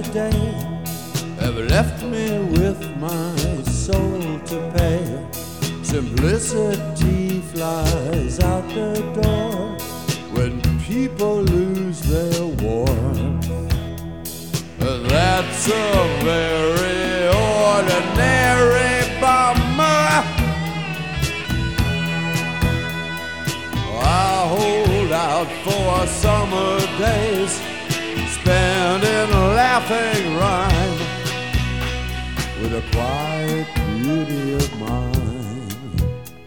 today have left me with my soul to pay. Simplicity flies out the door when people lose their warmth. That's a very ordinary bummer. I hold out for summer days spent in laughing rhyme with a quiet beauty of mine.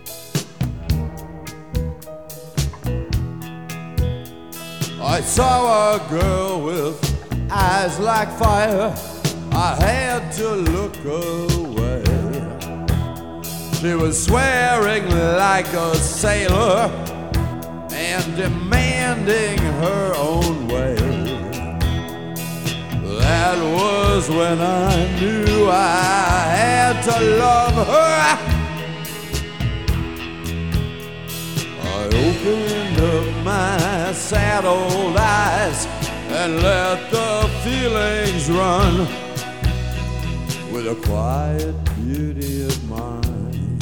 I saw a girl with eyes like fire. I had to look away. She was swearing like a sailor and demanding her own way. That was when I knew I had to love her. I opened up my sad old eyes and let the feelings run with a quiet beauty of mine.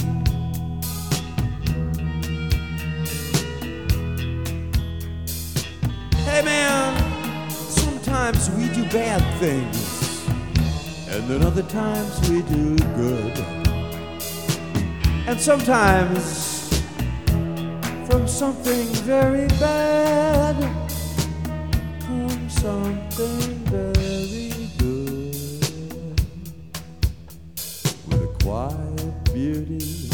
Hey man, sometimes we do bad things, and then other times we do good. And sometimes from something very bad comes something very good with a quiet beauty